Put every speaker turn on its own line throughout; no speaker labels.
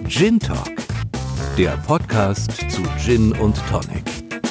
Gin Talk, der Podcast zu Gin und Tonic.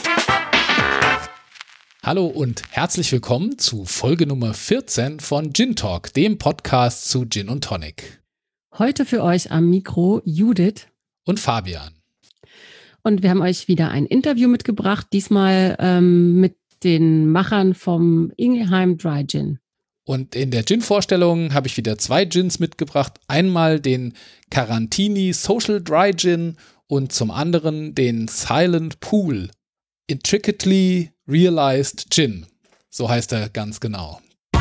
Hallo und herzlich willkommen zu Folge Nummer 14 von Gin Talk, dem Podcast zu Gin und Tonic.
Heute für euch am Mikro Judith
und Fabian.
Und wir haben euch wieder ein Interview mitgebracht, diesmal mit den Machern vom Ingelheim Dry Gin.
Und in der Gin-Vorstellung habe ich wieder 2 Gins mitgebracht. Einmal den Carantini Social Dry Gin und zum anderen den Silent Pool Intricately Realized Gin. So heißt er ganz genau.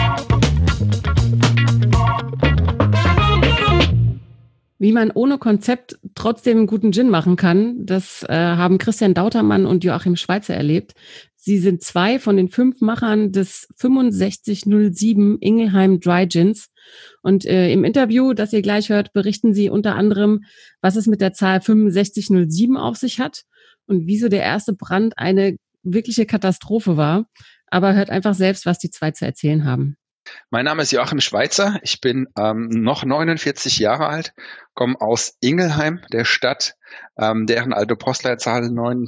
Wie man ohne Konzept trotzdem einen guten Gin machen kann, das haben Christian Dautermann und Joachim Schweizer erlebt. Sie sind 2 von den 5 Machern des 6507 Ingelheim Dry Gins. Und im Interview, das ihr gleich hört, berichten sie unter anderem, was es mit der Zahl 6507 auf sich hat und wieso der erste Brand eine wirkliche Katastrophe war. Aber hört einfach selbst, was die 2 zu erzählen haben.
Mein Name ist Joachim Schweizer. Ich bin noch 49 Jahre alt, komme aus Ingelheim, der Stadt, deren alte Postleitzahl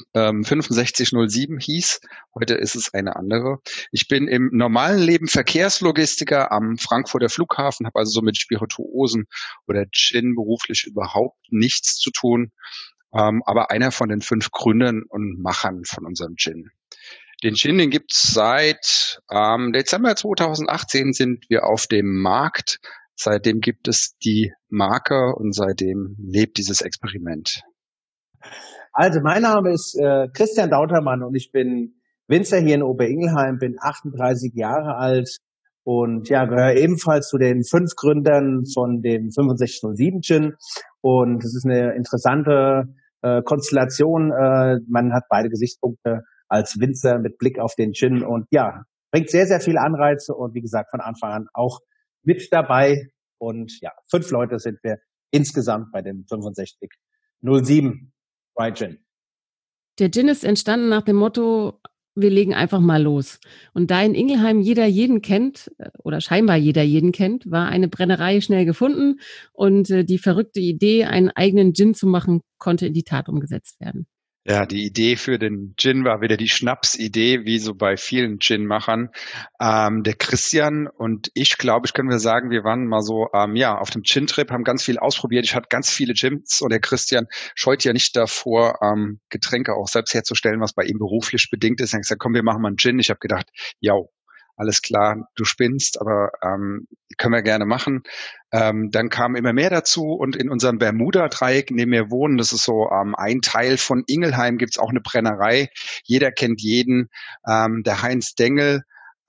6507 hieß. Heute ist es eine andere. Ich bin im normalen Leben Verkehrslogistiker am Frankfurter Flughafen, habe also so mit Spirituosen oder Gin beruflich überhaupt nichts zu tun, aber einer von den 5 Gründern und Machern von unserem Gin. Den Gin, den gibt's seit Dezember 2018 sind wir auf dem Markt. Seitdem gibt es die Marke und seitdem lebt dieses Experiment.
Also mein Name ist Christian Dautermann und ich bin Winzer hier in Oberingelheim, bin 38 Jahre alt und ja, gehöre ebenfalls zu den 5 Gründern von dem 6507 Gin. Und es ist eine interessante Konstellation. Man hat beide Gesichtspunkte als Winzer mit Blick auf den Gin und ja, bringt sehr, sehr viele Anreize und wie gesagt, von Anfang an auch mit dabei. Und ja, 5 Leute sind wir insgesamt bei dem 6507 Dry Gin.
Der Gin ist entstanden nach dem Motto, wir legen einfach mal los. Und da in Ingelheim jeder jeden kennt, oder scheinbar jeder jeden kennt, war eine Brennerei schnell gefunden und die verrückte Idee, einen eigenen Gin zu machen, konnte in die Tat umgesetzt werden.
Ja, die Idee für den Gin war wieder die Schnapsidee, wie so bei vielen Gin-Machern. Der Christian und ich, glaube ich, können wir sagen, wir waren mal so auf dem Gin-Trip, haben ganz viel ausprobiert. Ich hatte ganz viele Gins und der Christian scheut ja nicht davor, Getränke auch selbst herzustellen, was bei ihm beruflich bedingt ist. Er hat gesagt, komm, wir machen mal einen Gin. Ich habe gedacht, ja, alles klar, du spinnst, aber können wir gerne machen. Dann kam immer mehr dazu und in unserem Bermuda-Dreieck, in dem wir wohnen, das ist so ein Teil von Ingelheim, gibt's auch eine Brennerei. Jeder kennt jeden. Der Heinz Dengel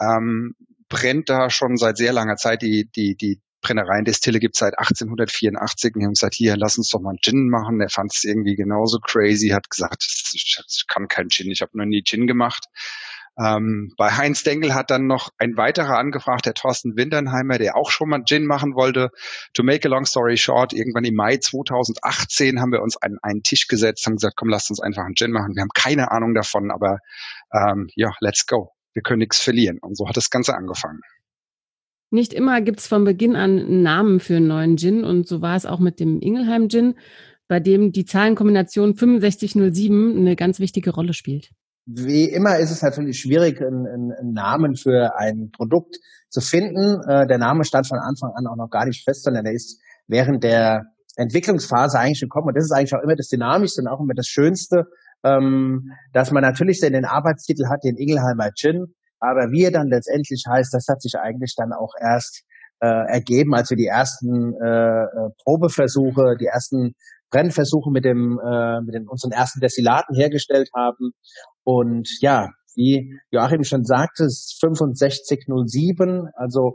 brennt da schon seit sehr langer Zeit. Die Brennereien-Destille gibt's seit 1884. Wir haben gesagt, hier, lass uns doch mal einen Gin machen. Er fand es irgendwie genauso crazy, hat gesagt, ich kann keinen Gin, ich habe noch nie Gin gemacht. Bei Heinz Dengel hat dann noch ein weiterer angefragt, der Thorsten Winternheimer, der auch schon mal Gin machen wollte. To make a long story short, irgendwann im Mai 2018 haben wir uns an einen Tisch gesetzt, haben gesagt, komm, lasst uns einfach einen Gin machen. Wir haben keine Ahnung davon, aber let's go. Wir können nichts verlieren. Und so hat das Ganze angefangen.
Nicht immer gibt's von Beginn an einen Namen für einen neuen Gin und so war es auch mit dem Ingelheim Gin, bei dem die Zahlenkombination 6507 eine ganz wichtige Rolle spielt.
Wie immer ist es natürlich schwierig, einen Namen für ein Produkt zu finden. Der Name stand von Anfang an auch noch gar nicht fest, sondern er ist während der Entwicklungsphase eigentlich gekommen. Und das ist eigentlich auch immer das Dynamischste und auch immer das Schönste, dass man natürlich den Arbeitstitel hat, den Ingelheimer Gin. Aber wie er dann letztendlich heißt, das hat sich eigentlich dann auch erst ergeben, als wir die ersten Probeversuche, die ersten Brennversuche mit unseren ersten Destillaten hergestellt haben. Und ja, wie Joachim schon sagte, es ist 6507, also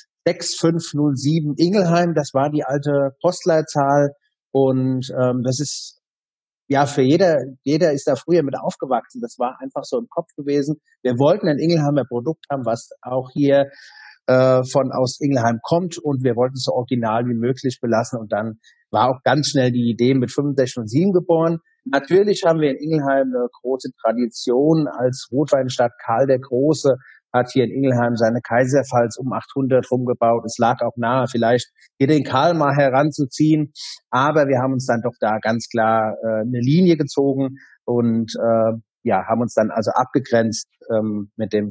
6507 Ingelheim, das war die alte Postleitzahl. Und das ist ja für jeder ist da früher mit aufgewachsen. Das war einfach so im Kopf gewesen. Wir wollten ein Ingelheimer Produkt haben, was auch hier aus Ingelheim kommt und wir wollten es so original wie möglich belassen und dann war auch ganz schnell die Idee mit 6507 geboren. Natürlich haben wir in Ingelheim eine große Tradition als Rotweinstadt. Karl der Große hat hier in Ingelheim seine Kaiserpfalz um 800 rumgebaut. Es lag auch nahe, vielleicht hier den Karl mal heranzuziehen. Aber wir haben uns dann doch da ganz klar eine Linie gezogen und haben uns dann also abgegrenzt mit dem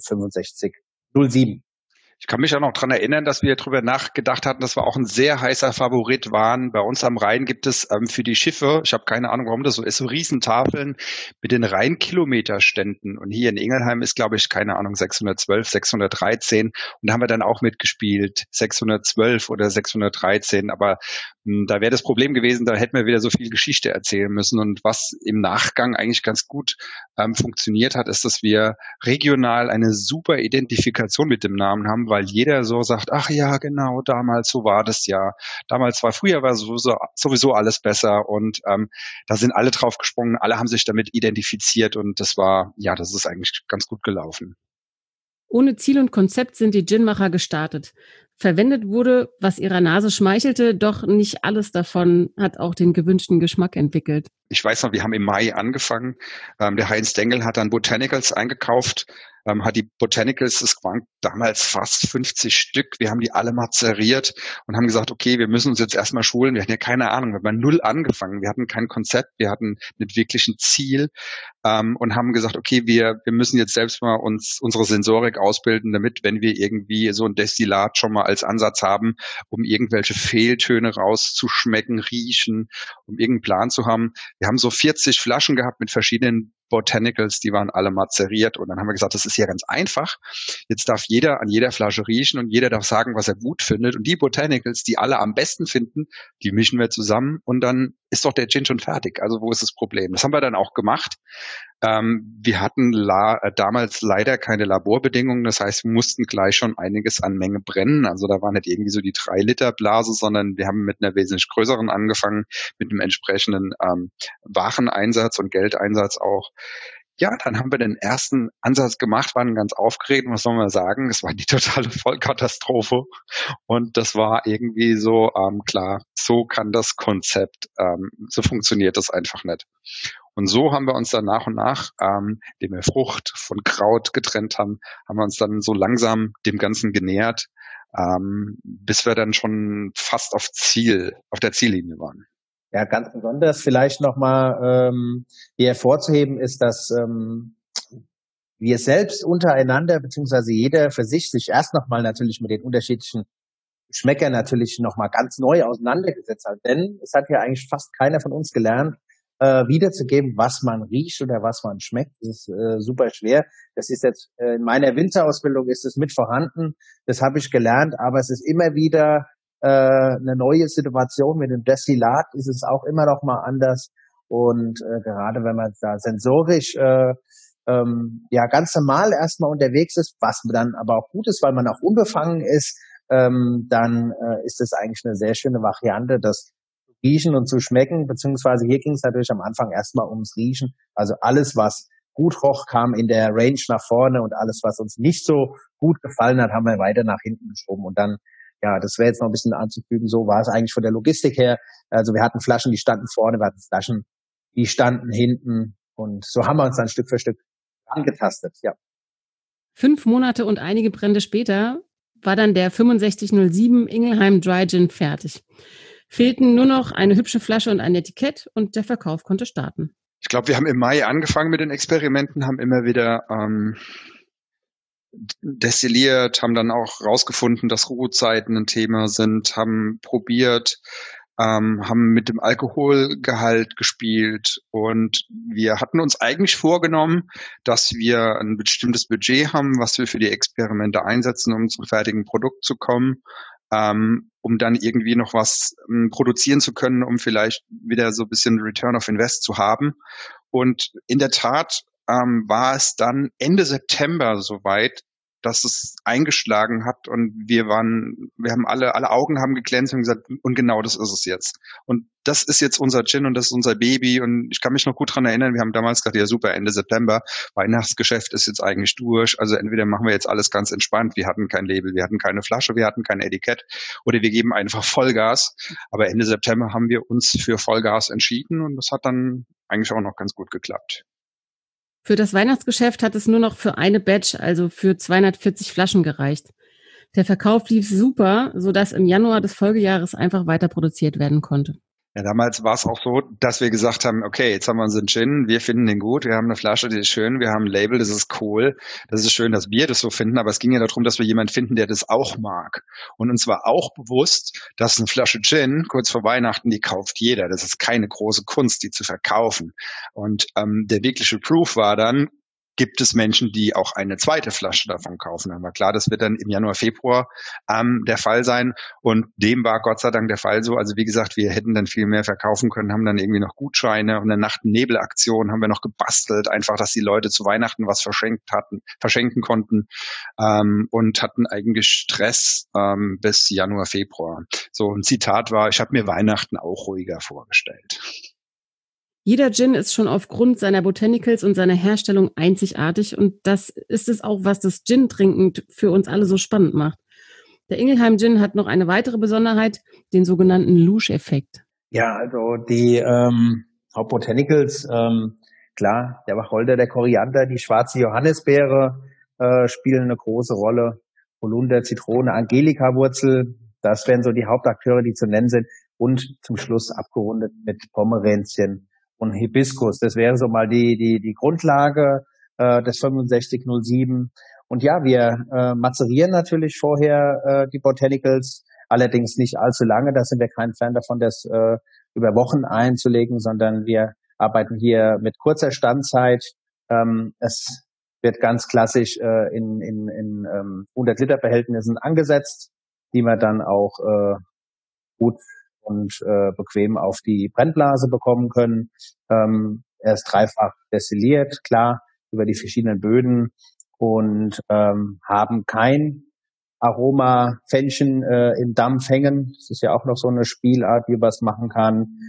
6507.
Ich kann mich auch noch dran erinnern, dass wir darüber nachgedacht hatten, dass wir auch ein sehr heißer Favorit waren. Bei uns am Rhein gibt es für die Schiffe, ich habe keine Ahnung, warum das so ist, so Riesentafeln mit den Rheinkilometerständen. Und hier in Ingelheim ist, glaube ich, keine Ahnung, 612, 613. Und da haben wir dann auch mitgespielt, 612 oder 613. Aber da wäre das Problem gewesen, da hätten wir wieder so viel Geschichte erzählen müssen. Und was im Nachgang eigentlich ganz gut funktioniert hat, ist, dass wir regional eine super Identifikation mit dem Namen haben, weil jeder so sagt, ach ja, genau, damals, so war das ja. Früher war sowieso alles besser und da sind alle drauf gesprungen, alle haben sich damit identifiziert und das ist eigentlich ganz gut gelaufen.
Ohne Ziel und Konzept sind die Ginmacher gestartet. Verwendet wurde, was ihrer Nase schmeichelte, doch nicht alles davon hat auch den gewünschten Geschmack entwickelt.
Ich weiß noch, wir haben im Mai angefangen. Der Heinz Dengel hat dann Botanicals eingekauft, hat die Botanicals, das waren damals fast 50 Stück, wir haben die alle mazeriert und haben gesagt, okay, wir müssen uns jetzt erstmal schulen. Wir hatten ja keine Ahnung, wir haben null angefangen, wir hatten kein Konzept, wir hatten nicht wirklich ein Ziel und haben gesagt, okay, wir müssen jetzt selbst mal unsere Sensorik ausbilden, damit, wenn wir irgendwie so ein Destillat schon mal als Ansatz haben, um irgendwelche Fehltöne rauszuschmecken, riechen, um irgendeinen Plan zu haben. Wir haben so 40 Flaschen gehabt mit verschiedenen Botanicals, die waren alle mazeriert und dann haben wir gesagt, das ist ja ganz einfach. Jetzt darf jeder an jeder Flasche riechen und jeder darf sagen, was er gut findet und die Botanicals, die alle am besten finden, die mischen wir zusammen und dann ist doch der Gin schon fertig. Also wo ist das Problem? Das haben wir dann auch gemacht. Wir hatten damals leider keine Laborbedingungen, das heißt, wir mussten gleich schon einiges an Menge brennen. Also da war nicht irgendwie so die 3-Liter-Blase, sondern wir haben mit einer wesentlich größeren angefangen, mit einem entsprechenden Wareneinsatz und Geldeinsatz auch. Ja, dann haben wir den ersten Ansatz gemacht, waren ganz aufgeregt, was soll man sagen, es war die totale Vollkatastrophe und das war irgendwie so, klar, so kann das Konzept, so funktioniert das einfach nicht. Und so haben wir uns dann nach und nach, indem wir Frucht von Kraut getrennt haben, haben wir uns dann so langsam dem Ganzen genähert, bis wir dann schon fast auf der Ziellinie waren.
Ja, ganz besonders vielleicht nochmal hier hervorzuheben ist, dass wir selbst untereinander, beziehungsweise jeder für sich erst nochmal natürlich mit den unterschiedlichen Geschmäckern natürlich nochmal ganz neu auseinandergesetzt hat. Denn es hat ja eigentlich fast keiner von uns gelernt, wiederzugeben, was man riecht oder was man schmeckt. Das ist super schwer. Das ist jetzt in meiner Winterausbildung ist es mit vorhanden. Das habe ich gelernt, aber es ist immer wieder eine neue Situation. Mit dem Destillat ist es auch immer noch mal anders und gerade wenn man da sensorisch ganz normal erstmal unterwegs ist, was dann aber auch gut ist, weil man auch unbefangen ist, dann ist es eigentlich eine sehr schöne Variante, das zu riechen und zu schmecken, beziehungsweise hier ging es natürlich am Anfang erstmal ums Riechen, also alles, was gut roch, kam in der Range nach vorne und alles, was uns nicht so gut gefallen hat, haben wir weiter nach hinten geschoben und dann das wäre jetzt noch ein bisschen anzufügen, so war es eigentlich von der Logistik her. Also wir hatten Flaschen, die standen vorne, wir hatten Flaschen, die standen hinten und so haben wir uns dann Stück für Stück angetastet, ja.
5 Monate und einige Brände später war dann der 6507 Ingelheim Dry Gin fertig. Fehlten nur noch eine hübsche Flasche und ein Etikett und der Verkauf konnte starten.
Ich glaube, wir haben im Mai angefangen mit den Experimenten, haben immer wieder destilliert, haben dann auch rausgefunden, dass Ruhezeiten ein Thema sind, haben probiert, haben mit dem Alkoholgehalt gespielt und wir hatten uns eigentlich vorgenommen, dass wir ein bestimmtes Budget haben, was wir für die Experimente einsetzen, um zum fertigen Produkt zu kommen, um dann irgendwie noch was produzieren zu können, um vielleicht wieder so ein bisschen Return of Invest zu haben. Und in der Tat war es dann Ende September soweit, dass es eingeschlagen hat und wir haben alle Augen haben geglänzt und gesagt, und genau das ist es jetzt. Und das ist jetzt unser Gin und das ist unser Baby und ich kann mich noch gut dran erinnern, wir haben damals gesagt, ja super, Ende September, Weihnachtsgeschäft ist jetzt eigentlich durch, also entweder machen wir jetzt alles ganz entspannt, wir hatten kein Label, wir hatten keine Flasche, wir hatten kein Etikett oder wir geben einfach Vollgas, aber Ende September haben wir uns für Vollgas entschieden und das hat dann eigentlich auch noch ganz gut geklappt.
Für das Weihnachtsgeschäft hat es nur noch für eine Batch, also für 240 Flaschen gereicht. Der Verkauf lief super, sodass im Januar des Folgejahres einfach weiter produziert werden konnte.
Ja, damals war es auch so, dass wir gesagt haben, okay, jetzt haben wir unseren Gin, wir finden den gut, wir haben eine Flasche, die ist schön, wir haben ein Label, das ist cool, das ist schön, dass wir das so finden, aber es ging ja darum, dass wir jemanden finden, der das auch mag. Und uns war auch bewusst, dass eine Flasche Gin kurz vor Weihnachten, die kauft jeder. Das ist keine große Kunst, die zu verkaufen. Und der wirkliche Proof war dann, gibt es Menschen, die auch eine zweite Flasche davon kaufen. Dann war klar, das wird dann im Januar, Februar der Fall sein. Und dem war Gott sei Dank der Fall so. Also wie gesagt, wir hätten dann viel mehr verkaufen können, haben dann irgendwie noch Gutscheine und eine Nacht-Nebel-Aktion haben wir noch gebastelt, einfach, dass die Leute zu Weihnachten was verschenken konnten und hatten eigentlich Stress bis Januar, Februar. So ein Zitat war, ich habe mir Weihnachten auch ruhiger vorgestellt.
Jeder Gin ist schon aufgrund seiner Botanicals und seiner Herstellung einzigartig und das ist es auch, was das Gin-Trinken für uns alle so spannend macht. Der Ingelheim Gin hat noch eine weitere Besonderheit, den sogenannten Louche-Effekt.
Ja, also die Botanicals, klar, der Wacholder, der Koriander, die schwarze Johannisbeere spielen eine große Rolle. Holunder, Zitrone, Angelika-Wurzel, das wären so die Hauptakteure, die zu nennen sind. Und zum Schluss abgerundet mit Pomeränzchen und Hibiskus. Das wäre so mal die Grundlage des 6507. Und ja, wir mazerieren natürlich vorher die Botanicals, allerdings nicht allzu lange. Da sind wir kein Fan davon, das über Wochen einzulegen, sondern wir arbeiten hier mit kurzer Standzeit. Es wird ganz klassisch in 100 Liter Behältnissen angesetzt, die wir dann auch gut und bequem auf die Brennblase bekommen können. Er ist dreifach destilliert, klar, über die verschiedenen Böden und haben kein Aromafännchen im Dampf hängen. Das ist ja auch noch so eine Spielart, wie man es machen kann.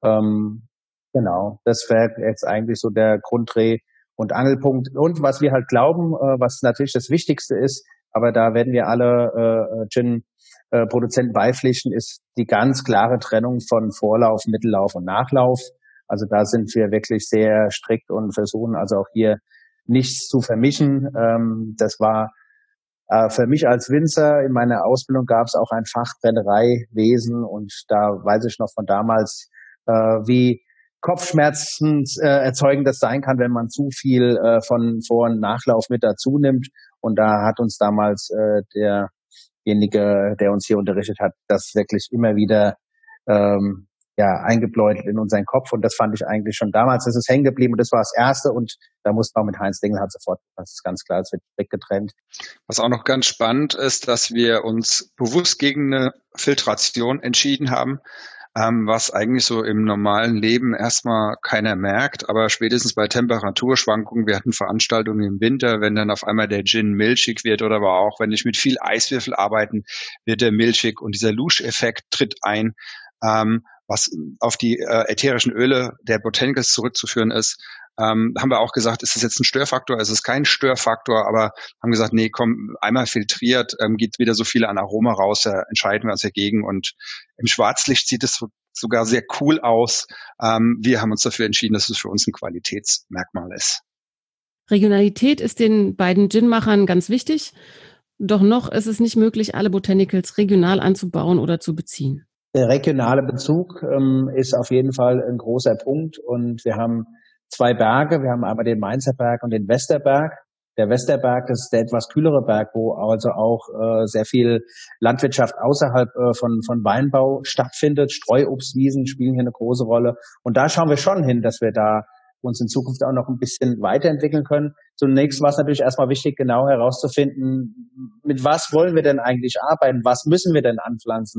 Genau, das wäre jetzt eigentlich so der Grunddreh- und Angelpunkt. Und was wir halt glauben, was natürlich das Wichtigste ist, aber da werden wir alle Gin-Produzenten beipflichten, ist die ganz klare Trennung von Vorlauf, Mittellauf und Nachlauf. Also da sind wir wirklich sehr strikt und versuchen also auch hier nichts zu vermischen. Das war für mich als Winzer, in meiner Ausbildung gab es auch ein Fach Brennereiwesen und da weiß ich noch von damals, wie Kopfschmerzen erzeugend das sein kann, wenn man zu viel von Vor- und Nachlauf mit dazu nimmt. Und da hat uns damals derjenige, der uns hier unterrichtet hat, das wirklich immer wieder eingebläut in unseren Kopf. Und das fand ich eigentlich schon damals, das ist hängen geblieben und das war das Erste. Und da musste man mit Heinz Dingelhardt sofort, das ist ganz klar, es wird weggetrennt.
Was auch noch ganz spannend ist, dass wir uns bewusst gegen eine Filtration entschieden haben, was eigentlich so im normalen Leben erstmal keiner merkt, aber spätestens bei Temperaturschwankungen, wir hatten Veranstaltungen im Winter, wenn dann auf einmal der Gin milchig wird oder aber auch, wenn ich mit viel Eiswürfel arbeiten, wird der milchig und dieser Louche-Effekt tritt ein, was auf die ätherischen Öle der Botanicals zurückzuführen ist. Haben wir auch gesagt, ist es jetzt ein Störfaktor? Es ist kein Störfaktor, aber haben gesagt, nee, komm, einmal filtriert, geht wieder so viel an Aroma raus, da entscheiden wir uns dagegen und im Schwarzlicht sieht es sogar sehr cool aus. Wir haben uns dafür entschieden, dass es für uns ein Qualitätsmerkmal ist.
Regionalität ist den beiden Gin-Machern ganz wichtig, doch noch ist es nicht möglich, alle Botanicals regional anzubauen oder zu beziehen.
Der regionale Bezug ist auf jeden Fall ein großer Punkt und wir haben 2 Berge. Wir haben einmal den Mainzer Berg und den Westerberg. Der Westerberg, das ist der etwas kühlere Berg, wo also auch sehr viel Landwirtschaft außerhalb von Weinbau stattfindet. Streuobstwiesen spielen hier eine große Rolle. Und da schauen wir schon hin, dass wir da uns in Zukunft auch noch ein bisschen weiterentwickeln können. Zunächst war es natürlich erstmal wichtig, genau herauszufinden, mit was wollen wir denn eigentlich arbeiten? Was müssen wir denn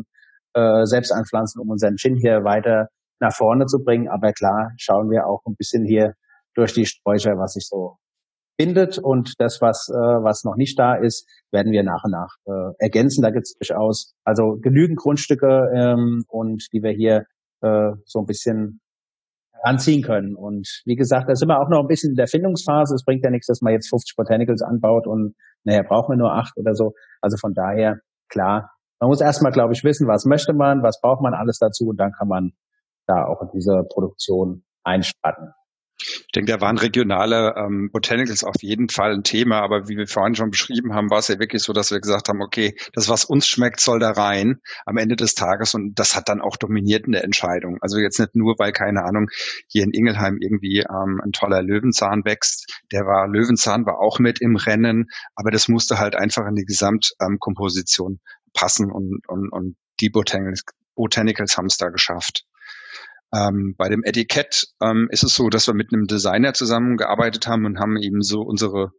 selbst anpflanzen, um unseren Gin hier weiter nach vorne zu bringen. Aber klar, schauen wir auch ein bisschen hier durch die Sträucher, was sich so findet. Und das, was noch nicht da ist, werden wir nach und nach ergänzen. Da gibt es durchaus also genügend Grundstücke und die wir hier so ein bisschen anziehen können. Und wie gesagt, da sind wir auch noch ein bisschen in der Findungsphase. Es bringt ja nichts, dass man jetzt 50 Botanicals anbaut und nachher brauchen wir nur 8 oder so. Also von daher, klar, man muss erstmal, glaube ich, wissen, was möchte man, was braucht man alles dazu und dann kann man da auch in diese Produktion einspannen.
Ich denke, da waren regionale Botanicals auf jeden Fall ein Thema, aber wie wir vorhin schon beschrieben haben, war es ja wirklich so, dass wir gesagt haben, okay, das, was uns schmeckt, soll da rein am Ende des Tages, und das hat dann auch dominiert in der Entscheidung. Also jetzt nicht nur, weil, keine Ahnung, hier in Ingelheim irgendwie ein toller Löwenzahn wächst. Löwenzahn war auch mit im Rennen, aber das musste halt einfach in die Gesamtkomposition passen, und die Botanicals haben es da geschafft. Bei dem Etikett ist es so, dass wir mit einem Designer zusammengearbeitet haben und haben ihm so unsere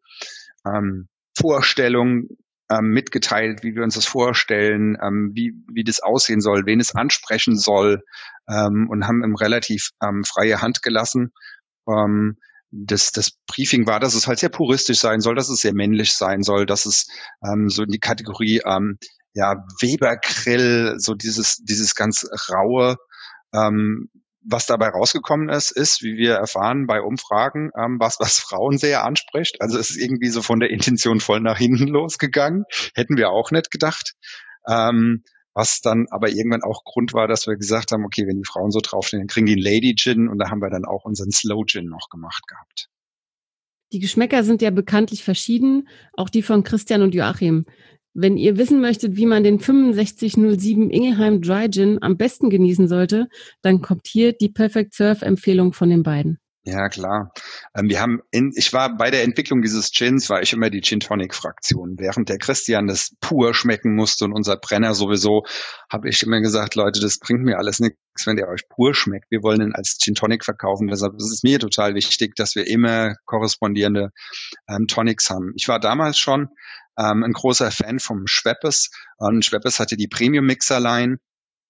Vorstellung mitgeteilt, wie wir uns das vorstellen, wie das aussehen soll, wen es ansprechen soll, und haben ihm relativ freie Hand gelassen. Das Briefing war, dass es halt sehr puristisch sein soll, dass es sehr männlich sein soll, dass es so in die Kategorie Webergrill, so dieses ganz raue. Was dabei rausgekommen ist, wie wir erfahren bei Umfragen, was Frauen sehr anspricht. Also es ist irgendwie so von der Intention voll nach hinten losgegangen. Hätten wir auch nicht gedacht. Was dann aber irgendwann auch Grund war, dass wir gesagt haben, okay, wenn die Frauen so draufstehen, dann kriegen die einen Lady Gin, und da haben wir dann auch unseren Slow Gin noch gemacht gehabt.
Die Geschmäcker sind ja bekanntlich verschieden, auch die von Christian und Joachim. Wenn ihr wissen möchtet, wie man den 6507 Ingelheim Dry Gin am besten genießen sollte, dann kommt hier die Perfect Surf Empfehlung von den beiden.
Ja, klar. Ich war bei der Entwicklung dieses Gins, war ich immer die Gin Tonic Fraktion. Während der Christian das pur schmecken musste und unser Brenner sowieso, habe ich immer gesagt, Leute, das bringt mir alles nichts, wenn der euch pur schmeckt. Wir wollen ihn als Gin Tonic verkaufen. Deshalb ist es mir total wichtig, dass wir immer korrespondierende Tonics haben. Ich war damals schon ein großer Fan vom Schweppes. Schweppes hatte die Premium Mixer Line.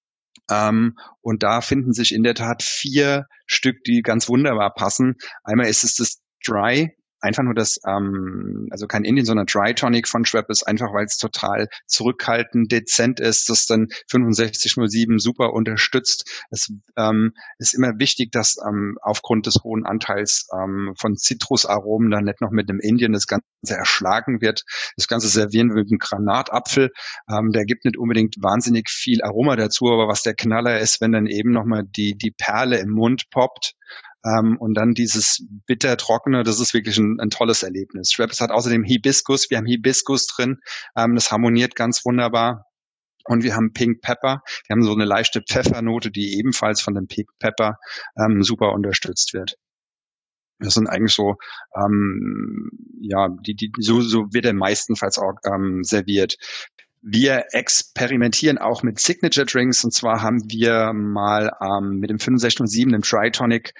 Und da finden sich in der Tat 4 Stück, die ganz wunderbar passen. Einmal ist es das Dry, einfach nur das, also kein Indian, sondern Dry Tonic von Schweppes, einfach weil es total zurückhaltend, dezent ist, das dann 6507 super unterstützt. Es ist immer wichtig, dass aufgrund des hohen Anteils von Zitrusaromen dann nicht noch mit einem Indian das Ganze erschlagen wird. Das Ganze servieren wir mit einem Granatapfel. Der gibt nicht unbedingt wahnsinnig viel Aroma dazu, aber was der Knaller ist, wenn dann eben nochmal die Perle im Mund poppt. Und dann dieses bitter-trockene, das ist wirklich ein tolles Erlebnis. Schweppes hat außerdem Hibiskus, wir haben Hibiskus drin, das harmoniert ganz wunderbar. Und wir haben Pink Pepper, wir haben so eine leichte Pfeffernote, die ebenfalls von dem Pink Pepper super unterstützt wird. Das sind eigentlich so, so wird er meistenfalls auch serviert. Wir experimentieren auch mit Signature Drinks, und zwar haben wir mal mit dem 6507, dem Dry Tonic,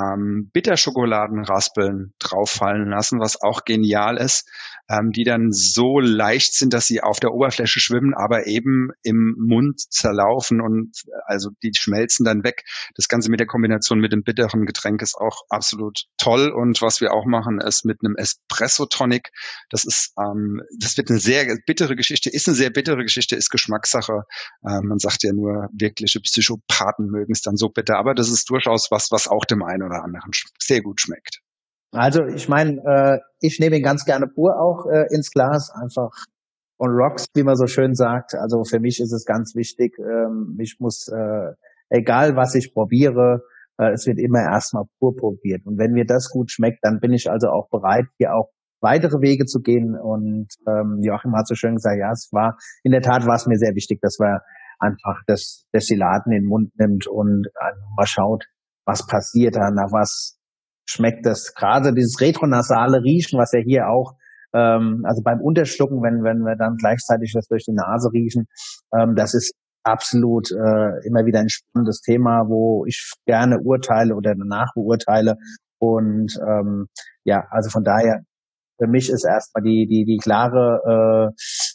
Bitterschokoladenraspeln drauffallen lassen, was auch genial ist, die dann so leicht sind, dass sie auf der Oberfläche schwimmen, aber eben im Mund zerlaufen, und also die schmelzen dann weg. Das Ganze mit der Kombination mit dem bitteren Getränk ist auch absolut toll. Und was wir auch machen, ist mit einem Espresso Tonic. Das wird eine sehr bittere Geschichte, ist Geschmackssache. Man sagt ja nur, wirkliche Psychopathen mögen es dann so bitter, aber das ist durchaus was auch dem einen oder anderen sehr gut schmeckt.
Also ich meine, ich nehme ihn ganz gerne pur auch ins Glas, einfach on rocks, wie man so schön sagt. Also für mich ist es ganz wichtig, ich muss, egal was ich probiere, es wird immer erstmal pur probiert. Und wenn mir das gut schmeckt, dann bin ich also auch bereit, hier auch weitere Wege zu gehen. Und Joachim hat so schön gesagt, ja, in der Tat war es mir sehr wichtig, dass man einfach das Destillat in den Mund nimmt und mal schaut, was passiert da, nach was schmeckt das. Gerade dieses retronasale Riechen, was ja hier auch, also beim Unterschlucken, wenn wir dann gleichzeitig das durch die Nase riechen, das ist absolut immer wieder ein spannendes Thema, wo ich gerne urteile oder danach beurteile. Und also von daher, für mich ist erstmal die klare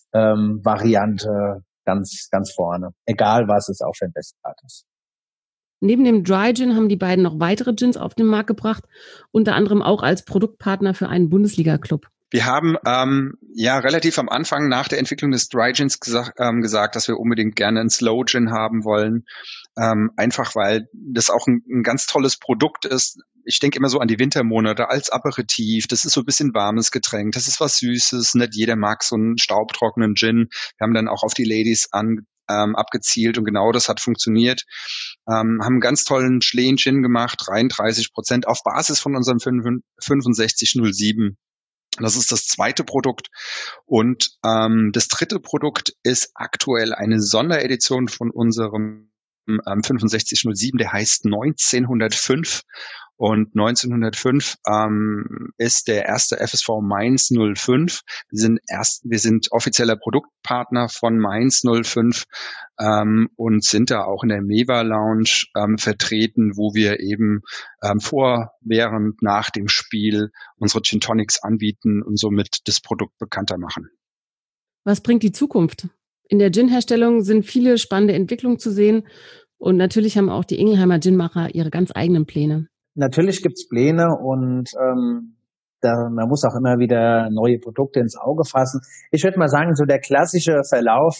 Variante ganz, ganz vorne. Egal, was es auch für ein Destillat ist.
Neben dem Dry Gin haben die beiden noch weitere Gins auf den Markt gebracht, unter anderem auch als Produktpartner für einen Bundesliga-Club.
Wir haben relativ am Anfang nach der Entwicklung des Dry Gins gesagt, dass wir unbedingt gerne einen Slow Gin haben wollen. Einfach weil das auch ein ganz tolles Produkt ist. Ich denke immer so an die Wintermonate als Aperitif. Das ist so ein bisschen warmes Getränk. Das ist was Süßes. Nicht jeder mag so einen staubtrockenen Gin. Wir haben dann auch auf die Ladies abgezielt und genau das hat funktioniert. Haben einen ganz tollen Schleen-Gin gemacht, 33% auf Basis von unserem 6507. Das ist das zweite Produkt. Und das dritte Produkt ist aktuell eine Sonderedition von unserem 6507, der heißt 1905. Und 1905 ist der erste FSV Mainz 05. Wir sind offizieller Produktpartner von Mainz 05 und sind da auch in der Mewa Lounge vertreten, wo wir eben vor, während, nach dem Spiel unsere Gin Tonics anbieten und somit das Produkt bekannter machen.
Was bringt die Zukunft? In der Gin-Herstellung sind viele spannende Entwicklungen zu sehen und natürlich haben auch die Ingelheimer Ginmacher ihre ganz eigenen Pläne.
Natürlich gibt's Pläne und man muss auch immer wieder neue Produkte ins Auge fassen. Ich würde mal sagen, so der klassische Verlauf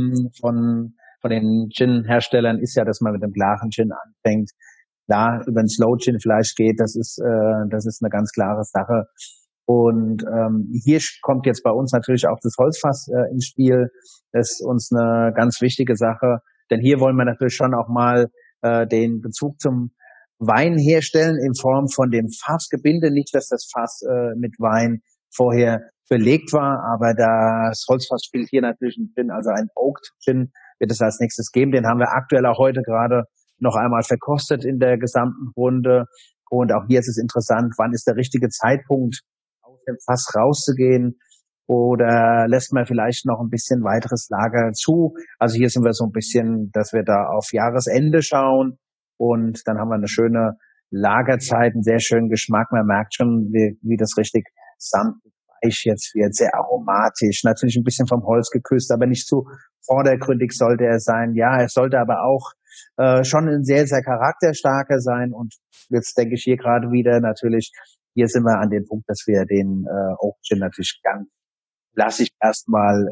von den Gin-Herstellern ist ja, dass man mit einem klaren Gin anfängt. Klar, über einen Slow Gin vielleicht geht, das ist eine ganz klare Sache. Und hier kommt jetzt bei uns natürlich auch das Holzfass ins Spiel. Das ist uns eine ganz wichtige Sache, denn hier wollen wir natürlich schon auch mal den Bezug zum Wein herstellen in Form von dem Fassgebinde. Nicht, dass das Fass mit Wein vorher belegt war, aber das Holzfass spielt hier natürlich ein Gin, also ein Oaked Gin wird es als nächstes geben. Den haben wir aktuell auch heute gerade noch einmal verkostet in der gesamten Runde. Und auch hier ist es interessant, wann ist der richtige Zeitpunkt, aus dem Fass rauszugehen, oder lässt man vielleicht noch ein bisschen weiteres Lager zu. Also hier sind wir so ein bisschen, dass wir da auf Jahresende schauen. Und dann haben wir eine schöne Lagerzeit, einen sehr schönen Geschmack. Man merkt schon, wie das richtig samtig weich jetzt wird, sehr aromatisch. Natürlich ein bisschen vom Holz geküsst, aber nicht zu vordergründig sollte er sein. Ja, er sollte aber auch schon ein sehr, sehr charakterstarker sein. Und jetzt denke ich hier gerade wieder natürlich, hier sind wir an dem Punkt, dass wir den Oak Gin natürlich ganz klassisch erstmal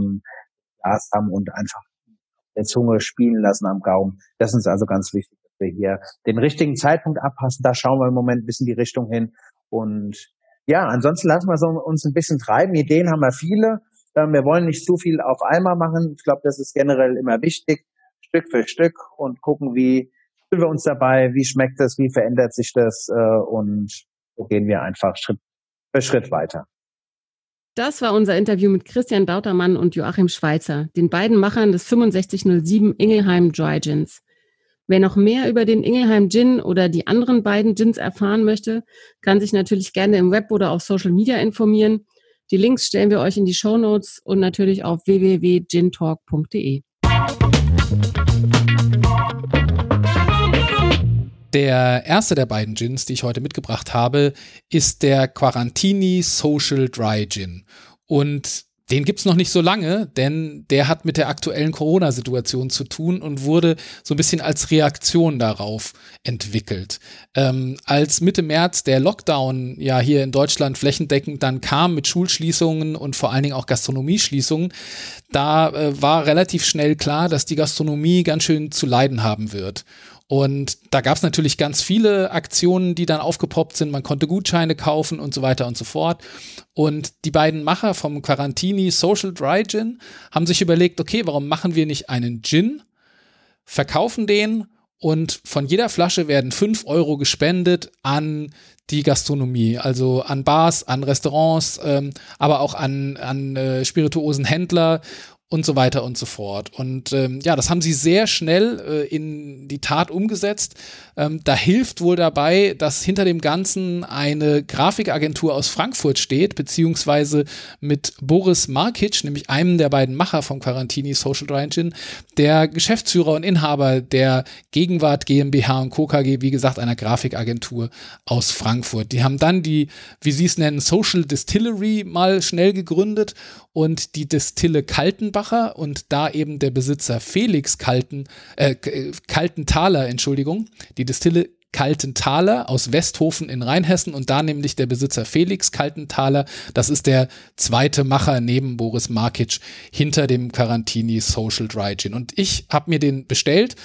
Glas haben und einfach der Zunge spielen lassen am Gaumen. Das ist uns also ganz wichtig, dass wir hier den richtigen Zeitpunkt abpassen. Da schauen wir im Moment ein bisschen die Richtung hin. Und ja, ansonsten lassen wir uns ein bisschen treiben. Ideen haben wir viele. Wir wollen nicht zu viel auf einmal machen. Ich glaube, das ist generell immer wichtig. Stück für Stück und gucken, wie fühlen wir uns dabei, wie schmeckt das, wie verändert sich das, und so gehen wir einfach Schritt für Schritt weiter.
Das war unser Interview mit Christian Dautermann und Joachim Schweizer, den beiden Machern des 6507 Ingelheim Dry Gins. Wer noch mehr über den Ingelheim Gin oder die anderen beiden Gins erfahren möchte, kann sich natürlich gerne im Web oder auf Social Media informieren. Die Links stellen wir euch in die Shownotes und natürlich auf www.gintalk.de.
Der erste der beiden Gins, die ich heute mitgebracht habe, ist der Quarantini Social Dry Gin. Und den gibt's noch nicht so lange, denn der hat mit der aktuellen Corona-Situation zu tun und wurde so ein bisschen als Reaktion darauf entwickelt. Als Mitte März der Lockdown ja hier in Deutschland flächendeckend dann kam mit Schulschließungen und vor allen Dingen auch Gastronomieschließungen, da war relativ schnell klar, dass die Gastronomie ganz schön zu leiden haben wird. Und da gab es natürlich ganz viele Aktionen, die dann aufgepoppt sind. Man konnte Gutscheine kaufen und so weiter und so fort. Und die beiden Macher vom Quarantini Social Dry Gin haben sich überlegt, okay, warum machen wir nicht einen Gin, verkaufen den und von jeder Flasche werden 5 € gespendet an die Gastronomie, also an Bars, an Restaurants, aber auch an Spirituosenhändler und so weiter und so fort. Und ja, das haben sie sehr schnell in die Tat umgesetzt. Da hilft wohl dabei, dass hinter dem Ganzen eine Grafikagentur aus Frankfurt steht, beziehungsweise mit Boris Markic, nämlich einem der beiden Macher vom Quarantini Social Dry Gin, der Geschäftsführer und Inhaber der Gegenwart GmbH und Co. KG, wie gesagt, einer Grafikagentur aus Frankfurt. Die haben dann die, wie sie es nennen, Social Distillery mal schnell gegründet und die Distille Kaltenbacher und da eben der Besitzer Felix Kaltenthaler, die Distille Kaltenthaler aus Westhofen in Rheinhessen und da nämlich der Besitzer Felix Kaltenthaler, das ist der zweite Macher neben Boris Markic hinter dem Quarantini Social Dry Gin. Und ich habe mir den bestellt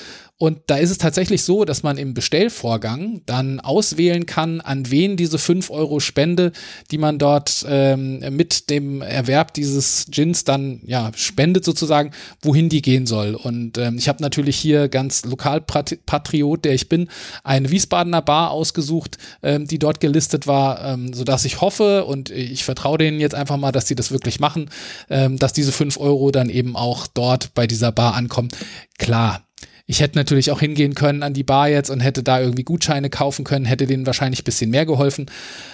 Und da ist es tatsächlich so, dass man im Bestellvorgang dann auswählen kann, an wen diese 5 € Spende, die man dort mit dem Erwerb dieses Gins dann spendet sozusagen, wohin die gehen soll. Und ich habe natürlich hier ganz Lokalpatriot, der ich bin, eine Wiesbadener Bar ausgesucht, die dort gelistet war, sodass ich hoffe und ich vertraue denen jetzt einfach mal, dass sie das wirklich machen, dass diese 5 € dann eben auch dort bei dieser Bar ankommen. Klar. Ich hätte natürlich auch hingehen können an die Bar jetzt und hätte da irgendwie Gutscheine kaufen können, hätte denen wahrscheinlich ein bisschen mehr geholfen.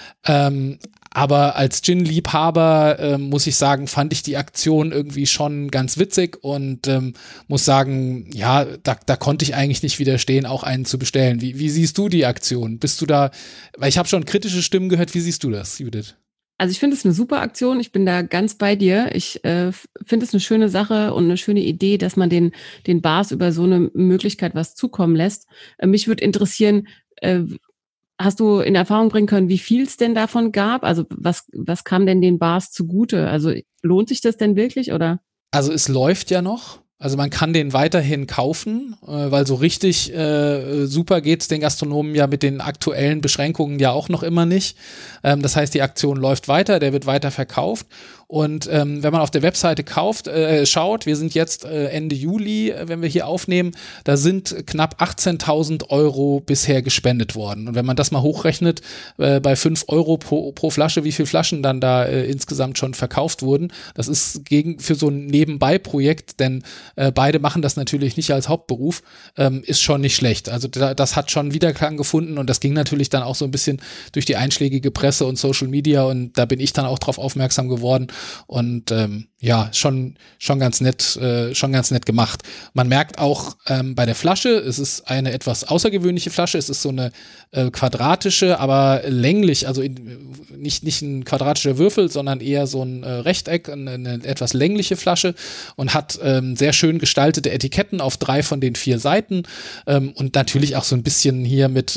Aber als Gin-Liebhaber muss ich sagen, fand ich die Aktion irgendwie schon ganz witzig und muss sagen, ja, da konnte ich eigentlich nicht widerstehen, auch einen zu bestellen. Wie siehst du die Aktion? Bist du da, weil ich habe schon kritische Stimmen gehört, wie siehst du das, Judith?
Also ich finde es eine super Aktion. Ich bin da ganz bei dir. Ich finde es eine schöne Sache und eine schöne Idee, dass man den Bars über so eine Möglichkeit was zukommen lässt. Mich würde interessieren, hast du in Erfahrung bringen können, wie viel es denn davon gab? Also was kam denn den Bars zugute? Also lohnt sich das denn wirklich, oder?
Also es läuft ja noch. Also man kann den weiterhin kaufen, weil so richtig super geht's den Gastronomen ja mit den aktuellen Beschränkungen ja auch noch immer nicht. Das heißt, die Aktion läuft weiter, der wird weiter verkauft. Und wenn man auf der Webseite schaut, wir sind jetzt Ende Juli, wenn wir hier aufnehmen, da sind knapp 18.000 € bisher gespendet worden. Und wenn man das mal hochrechnet, bei 5 € pro Flasche, wie viele Flaschen dann da insgesamt schon verkauft wurden, das ist für so ein Nebenbei-Projekt, denn beide machen das natürlich nicht als Hauptberuf, ist schon nicht schlecht. Also das hat schon Widerklang gefunden und das ging natürlich dann auch so ein bisschen durch die einschlägige Presse und Social Media und da bin ich dann auch drauf aufmerksam geworden. Und schon ganz nett gemacht. Man merkt auch bei der Flasche, es ist eine etwas außergewöhnliche Flasche, es ist so eine quadratische, aber länglich, also nicht ein quadratischer Würfel, sondern eher so ein Rechteck, eine etwas längliche Flasche und hat sehr schön gestaltete Etiketten auf 3 von den 4 Seiten und natürlich auch so ein bisschen hier mit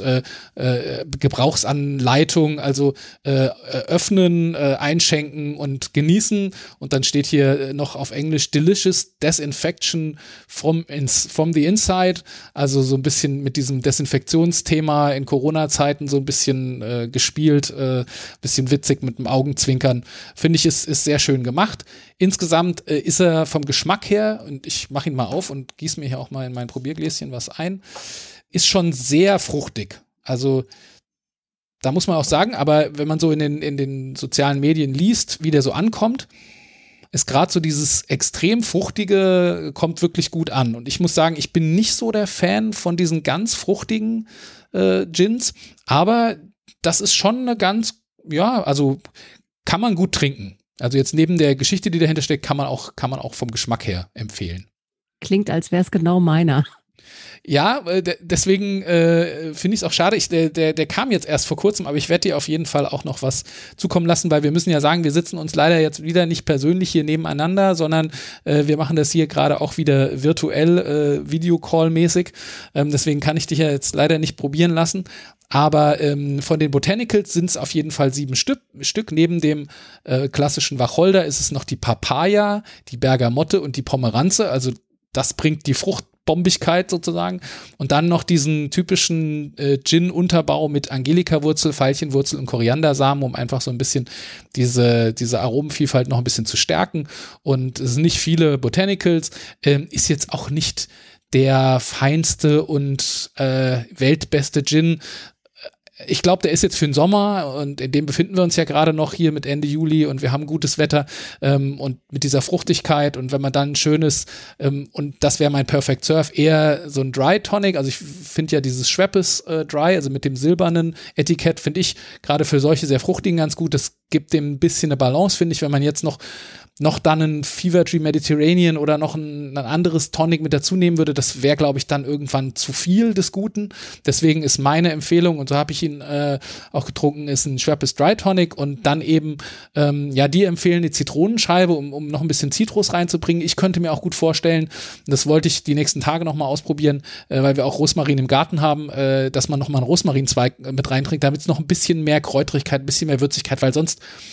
Gebrauchsanleitung, also öffnen, einschenken und genießen. Und dann steht hier noch auf Englisch Delicious Disinfection from the inside, also so ein bisschen mit diesem Desinfektionsthema in Corona-Zeiten so ein bisschen gespielt, bisschen witzig mit dem Augenzwinkern. Finde ich, ist sehr schön gemacht. Insgesamt ist er vom Geschmack her, und ich mache ihn mal auf und gieße mir hier auch mal in mein Probiergläschen was ein, ist schon sehr fruchtig. Also da muss man auch sagen, aber wenn man so in den sozialen Medien liest, wie der so ankommt, ist gerade so dieses extrem Fruchtige kommt wirklich gut an. Und ich muss sagen, ich bin nicht so der Fan von diesen ganz fruchtigen Gins, aber das ist schon eine ganz, also kann man gut trinken. Also jetzt neben der Geschichte, die dahinter steckt, kann man auch vom Geschmack her empfehlen.
Klingt, als wäre es genau meiner.
Ja, deswegen finde ich es auch schade. Der kam jetzt erst vor kurzem, aber ich werde dir auf jeden Fall auch noch was zukommen lassen, weil wir müssen ja sagen, wir sitzen uns leider jetzt wieder nicht persönlich hier nebeneinander, sondern wir machen das hier gerade auch wieder virtuell, Videocall-mäßig. Deswegen kann ich dich ja jetzt leider nicht probieren lassen. Aber von den Botanicals sind es auf jeden Fall 7 Stück. Neben dem klassischen Wacholder ist es noch die Papaya, die Bergamotte und die Pomeranze. Also das bringt die Fruchtbombigkeit sozusagen. Und dann noch diesen typischen Gin-Unterbau mit Angelika-Wurzel, Veilchenwurzel und Koriandersamen, um einfach so ein bisschen diese Aromenvielfalt noch ein bisschen zu stärken. Und es sind nicht viele Botanicals. Ist jetzt auch nicht der feinste und weltbeste Gin. Ich glaube, der ist jetzt für den Sommer und in dem befinden wir uns ja gerade noch hier mit Ende Juli und wir haben gutes Wetter und mit dieser Fruchtigkeit und wenn man dann ein schönes und das wäre mein Perfect Serve, eher so ein Dry Tonic, also ich finde ja dieses Schweppes Dry, also mit dem silbernen Etikett, finde ich gerade für solche sehr fruchtigen ganz gut, das gibt dem ein bisschen eine Balance, finde ich, wenn man jetzt noch dann ein Fever Tree Mediterranean oder noch ein anderes Tonic mit dazu nehmen würde, das wäre, glaube ich, dann irgendwann zu viel des Guten. Deswegen ist meine Empfehlung, und so habe ich ihn auch getrunken, ist ein Schweppes Dry Tonic und dann eben, die empfehlen die Zitronenscheibe, um noch ein bisschen Zitrus reinzubringen. Ich könnte mir auch gut vorstellen, das wollte ich die nächsten Tage noch mal ausprobieren, weil wir auch Rosmarin im Garten haben, dass man noch mal einen Rosmarinzweig mit reintrinkt, damit es noch ein bisschen mehr Kräutrigkeit, ein bisschen mehr Würzigkeit, weil sonst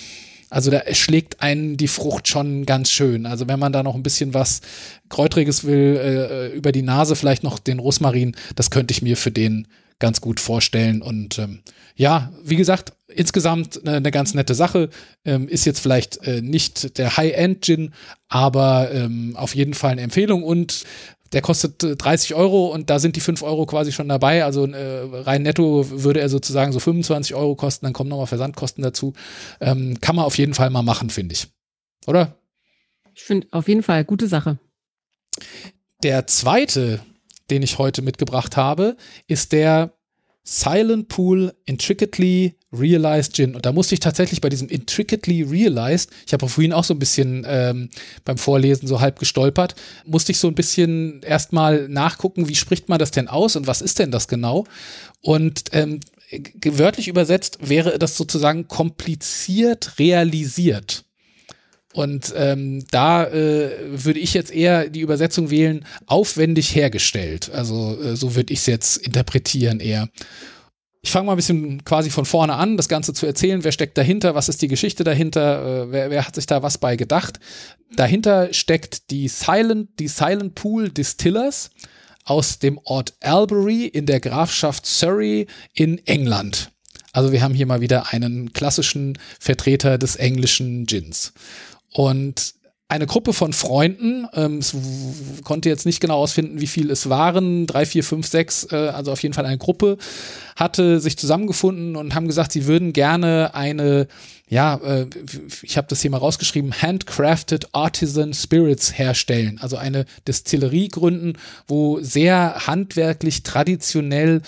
Also da schlägt einen die Frucht schon ganz schön. Also wenn man da noch ein bisschen was Kräutriges will, über die Nase vielleicht noch den Rosmarin, das könnte ich mir für den ganz gut vorstellen. Und ja, wie gesagt, insgesamt eine ganz nette Sache. Ist jetzt vielleicht nicht der High-End-Gin, aber auf jeden Fall eine Empfehlung. Und der kostet 30 € und da sind die 5 € quasi schon dabei. Also rein netto würde er sozusagen so 25 € kosten, dann kommen nochmal Versandkosten dazu. Kann man auf jeden Fall mal machen, finde ich. Oder?
Ich finde auf jeden Fall gute Sache.
Der zweite, den ich heute mitgebracht habe, ist der Silent Pool Intricately Realized Gin. Und da musste ich tatsächlich bei diesem Intricately Realized, ich habe vorhin auch so ein bisschen beim Vorlesen so halb gestolpert, musste ich so ein bisschen erstmal nachgucken, wie spricht man das denn aus und was ist denn das genau? Und wörtlich übersetzt wäre das sozusagen kompliziert realisiert. Und da würde ich jetzt eher die Übersetzung wählen, aufwendig hergestellt. Also so würde ich es jetzt interpretieren eher. Ich fange mal ein bisschen quasi von vorne an, das Ganze zu erzählen. Wer steckt dahinter? Was ist die Geschichte dahinter? Wer hat sich da was bei gedacht? Dahinter steckt die Silent Pool Distillers aus dem Ort Albury in der Grafschaft Surrey in England. Also wir haben hier mal wieder einen klassischen Vertreter des englischen Gins. Und eine Gruppe von Freunden, es konnte jetzt nicht genau ausfinden, wie viel es waren, 3, 4, 5, 6, also auf jeden Fall eine Gruppe, hatte sich zusammengefunden und haben gesagt, sie würden gerne eine, ich habe das hier mal rausgeschrieben, Handcrafted Artisan Spirits herstellen, also eine Destillerie gründen, wo sehr handwerklich, traditionell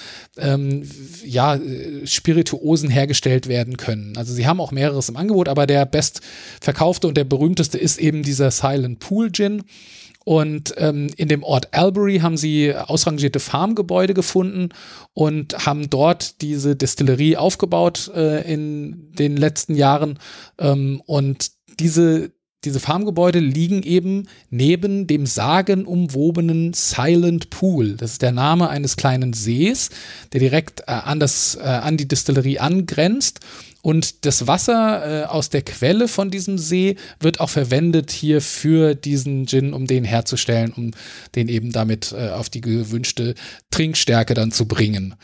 Spirituosen hergestellt werden können. Also sie haben auch mehreres im Angebot, aber der bestverkaufte und der berühmteste ist eben dieser Silent Pool Gin. Und in dem Ort Albury haben sie ausrangierte Farmgebäude gefunden und haben dort diese Destillerie aufgebaut in den letzten Jahren. Und diese Farmgebäude liegen eben neben dem sagenumwobenen Silent Pool. Das ist der Name eines kleinen Sees, der direkt an die Destillerie angrenzt. Und das Wasser aus der Quelle von diesem See wird auch verwendet hier für diesen Gin, um den herzustellen, um den eben damit auf die gewünschte Trinkstärke dann zu bringen.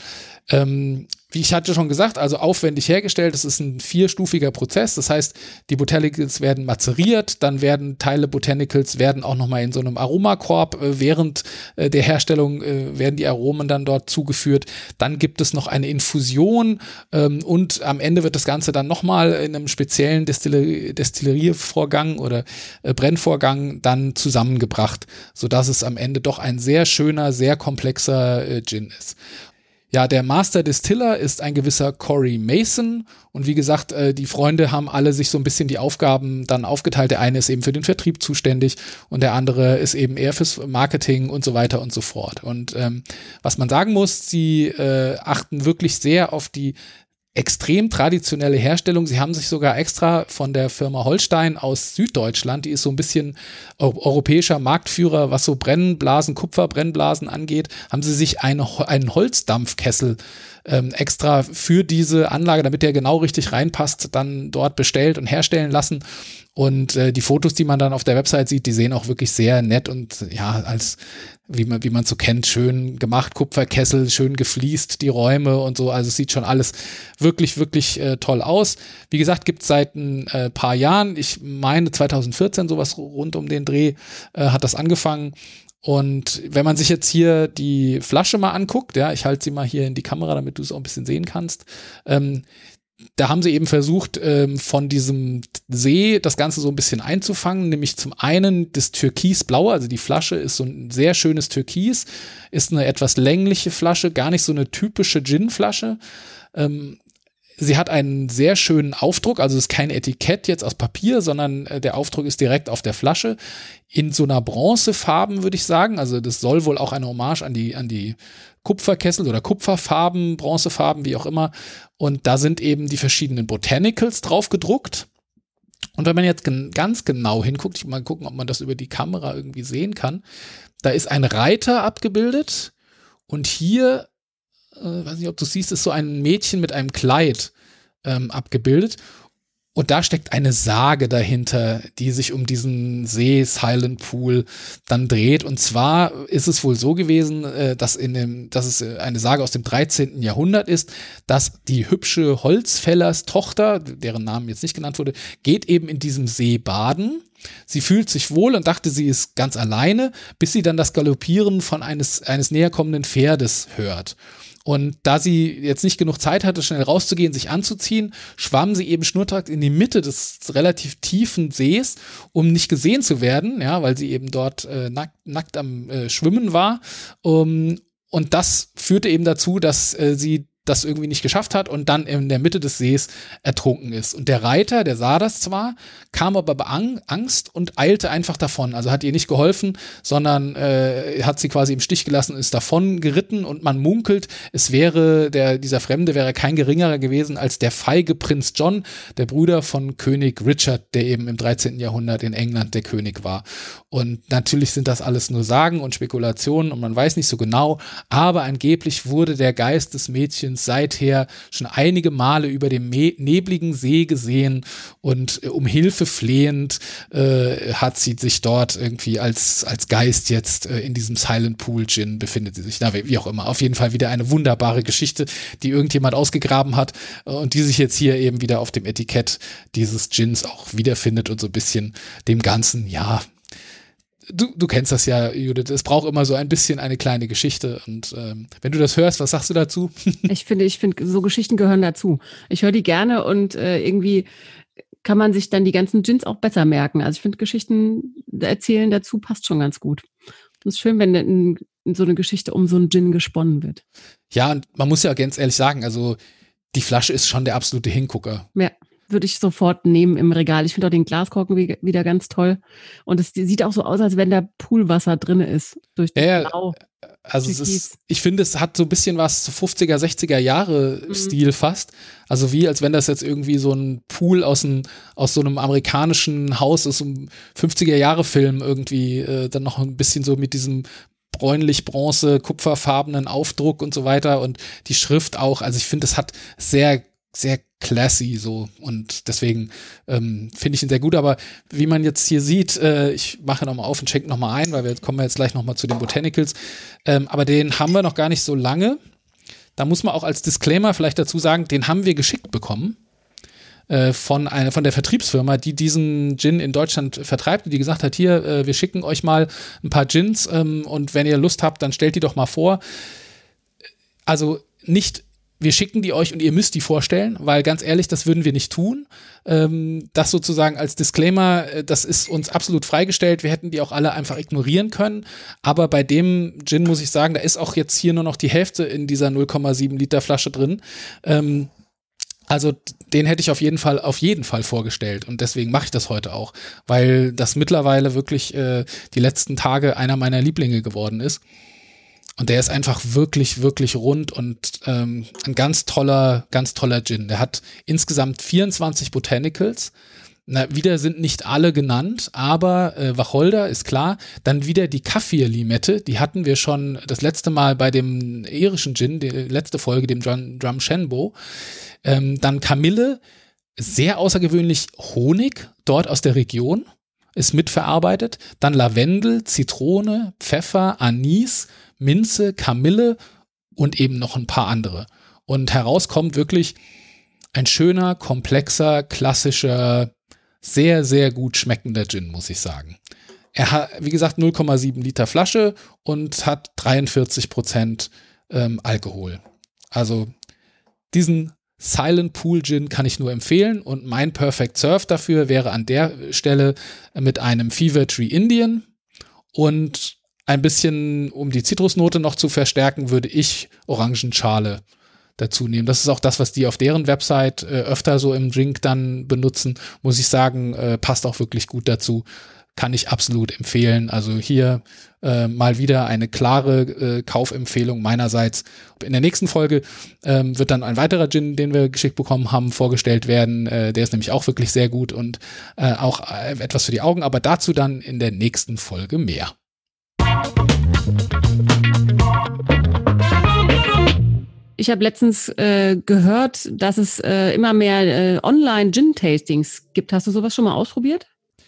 Wie ich hatte schon gesagt, also aufwendig hergestellt, das ist ein 4-stufiger Prozess, das heißt, die Botanicals werden mazeriert, dann werden Teile Botanicals auch nochmal in so einem Aromakorb, während der Herstellung werden die Aromen dann dort zugeführt, dann gibt es noch eine Infusion und am Ende wird das Ganze dann nochmal in einem speziellen Destilleriervorgang oder Brennvorgang dann zusammengebracht, sodass es am Ende doch ein sehr schöner, sehr komplexer Gin ist. Ja, der Master Distiller ist ein gewisser Corey Mason und wie gesagt, die Freunde haben alle sich so ein bisschen die Aufgaben dann aufgeteilt. Der eine ist eben für den Vertrieb zuständig und der andere ist eben eher fürs Marketing und so weiter und so fort. Und was man sagen muss, sie achten wirklich sehr auf die extrem traditionelle Herstellung. Sie haben sich sogar extra von der Firma Holstein aus Süddeutschland, die ist so ein bisschen europäischer Marktführer, was so Kupferbrennblasen angeht, haben sie sich einen Holzdampfkessel extra für diese Anlage, damit der genau richtig reinpasst, dann dort bestellt und herstellen lassen. Und die Fotos, die man dann auf der Website sieht, die sehen auch wirklich sehr nett und ja, als wie man so kennt, schön gemacht, Kupferkessel, schön gefliest, die Räume und so. Also es sieht schon alles wirklich, wirklich toll aus. Wie gesagt, gibt es seit ein paar Jahren, ich meine 2014, sowas rund um den Dreh, hat das angefangen. Und wenn man sich jetzt hier die Flasche mal anguckt, ja, ich halte sie mal hier in die Kamera, damit du es auch ein bisschen sehen kannst, da haben sie eben versucht, von diesem See das Ganze so ein bisschen einzufangen, nämlich zum einen das Türkisblaue, also die Flasche ist so ein sehr schönes Türkis, ist eine etwas längliche Flasche, gar nicht so eine typische Gin-Flasche. Sie hat einen sehr schönen Aufdruck, also es ist kein Etikett jetzt aus Papier, sondern der Aufdruck ist direkt auf der Flasche in so einer Bronzefarben, würde ich sagen. Also das soll wohl auch eine Hommage an die Kupferkessel oder Kupferfarben, Bronzefarben, wie auch immer. Und da sind eben die verschiedenen Botanicals drauf gedruckt. Und wenn man jetzt ganz genau hinguckt, ich mal gucken, ob man das über die Kamera irgendwie sehen kann, da ist ein Reiter abgebildet und hier weiß nicht, ob du siehst, ist so ein Mädchen mit einem Kleid abgebildet. Und da steckt eine Sage dahinter, die sich um diesen See Silent Pool dann dreht. Und zwar ist es wohl so gewesen, dass es eine Sage aus dem 13. Jahrhundert ist, dass die hübsche Holzfällers Tochter, deren Namen jetzt nicht genannt wurde, geht eben in diesem See baden. Sie fühlt sich wohl und dachte, sie ist ganz alleine, bis sie dann das Galoppieren von eines näher kommenden Pferdes hört. Und da sie jetzt nicht genug Zeit hatte, schnell rauszugehen, sich anzuziehen, schwamm sie eben schnurstracks in die Mitte des relativ tiefen Sees, um nicht gesehen zu werden, ja, weil sie eben dort nackt am Schwimmen war. Und das führte eben dazu, dass sie das irgendwie nicht geschafft hat und dann in der Mitte des Sees ertrunken ist. Und der Reiter, der sah das zwar, kam aber bei Angst und eilte einfach davon. Also hat ihr nicht geholfen, sondern hat sie quasi im Stich gelassen und ist davon geritten. Und man munkelt, dieser Fremde wäre kein geringerer gewesen als der feige Prinz John, der Bruder von König Richard, der eben im 13. Jahrhundert in England der König war. Und natürlich sind das alles nur Sagen und Spekulationen und man weiß nicht so genau, aber angeblich wurde der Geist des Mädchens seither schon einige Male über dem nebligen See gesehen und um Hilfe flehend hat sie sich dort irgendwie als Geist jetzt in diesem Silent Pool Gin befindet sie sich. Na, wie auch immer. Auf jeden Fall wieder eine wunderbare Geschichte, die irgendjemand ausgegraben hat und die sich jetzt hier eben wieder auf dem Etikett dieses Gins auch wiederfindet und so ein bisschen dem Ganzen, ja, Du kennst das ja, Judith. Es braucht immer so ein bisschen eine kleine Geschichte. Und wenn du das hörst, was sagst du dazu?
Ich finde, so Geschichten gehören dazu. Ich höre die gerne und irgendwie kann man sich dann die ganzen Gins auch besser merken. Also ich finde, Geschichten erzählen dazu passt schon ganz gut. Und es ist schön, wenn so eine Geschichte um so einen Gin gesponnen wird.
Ja, und man muss ja ganz ehrlich sagen, also die Flasche ist schon der absolute Hingucker.
Ja. Würde ich sofort nehmen im Regal. Ich finde auch den Glaskorken wieder ganz toll. Und es sieht auch so aus, als wenn da Poolwasser drin ist. Durch das Blau.
Also ich finde, es hat so ein bisschen was 50er, 60er Jahre Stil fast. Also wie, als wenn das jetzt irgendwie so ein Pool aus so einem amerikanischen Haus, aus einem 50er Jahre Film irgendwie dann noch ein bisschen so mit diesem bräunlich-bronze, kupferfarbenen Aufdruck und so weiter und die Schrift auch. Also ich finde, es hat sehr, sehr classy so und deswegen finde ich ihn sehr gut, aber wie man jetzt hier sieht, ich mache nochmal auf und schenke nochmal ein, weil wir kommen jetzt gleich nochmal zu den Botanicals, aber den haben wir noch gar nicht so lange. Da muss man auch als Disclaimer vielleicht dazu sagen, den haben wir geschickt bekommen von der Vertriebsfirma, die diesen Gin in Deutschland vertreibt, die gesagt hat, hier, wir schicken euch mal ein paar Gins und wenn ihr Lust habt, dann stellt die doch mal vor. Also nicht wir schicken die euch und ihr müsst die vorstellen, weil ganz ehrlich, das würden wir nicht tun. Das sozusagen als Disclaimer, das ist uns absolut freigestellt. Wir hätten die auch alle einfach ignorieren können. Aber bei dem Gin muss ich sagen, da ist auch jetzt hier nur noch die Hälfte in dieser 0,7 Liter Flasche drin. Also den hätte ich auf jeden Fall vorgestellt und deswegen mache ich das heute auch, weil das mittlerweile wirklich die letzten Tage einer meiner Lieblinge geworden ist. Und der ist einfach wirklich, wirklich rund und ein ganz toller Gin. Der hat insgesamt 24 Botanicals. Wieder sind nicht alle genannt, aber Wacholder ist klar. Dann wieder die Kaffir-Limette, die hatten wir schon das letzte Mal bei dem irischen Gin, die letzte Folge, dem Drumshanbo. Dann Kamille, sehr außergewöhnlich Honig, dort aus der Region, ist mitverarbeitet. Dann Lavendel, Zitrone, Pfeffer, Anis, Minze, Kamille und eben noch ein paar andere. Und heraus kommt wirklich ein schöner, komplexer, klassischer, sehr, sehr gut schmeckender Gin, muss ich sagen. Er hat, wie gesagt, 0,7 Liter Flasche und hat 43% Alkohol. Also diesen Silent Pool Gin kann ich nur empfehlen und mein Perfect Serve dafür wäre an der Stelle mit einem Fever Tree Indian und ein bisschen, um die Zitrusnote noch zu verstärken, würde ich Orangenschale dazu nehmen. Das ist auch das, was die auf deren Website öfter so im Drink dann benutzen. Muss ich sagen, passt auch wirklich gut dazu. Kann ich absolut empfehlen. Also hier mal wieder eine klare Kaufempfehlung meinerseits. In der nächsten Folge wird dann ein weiterer Gin, den wir geschickt bekommen haben, vorgestellt werden. Der ist nämlich auch wirklich sehr gut und auch etwas für die Augen. Aber dazu dann in der nächsten Folge mehr.
ich habe letztens gehört, dass es immer mehr Online-Gin-Tastings gibt. Hast du sowas schon mal ausprobiert?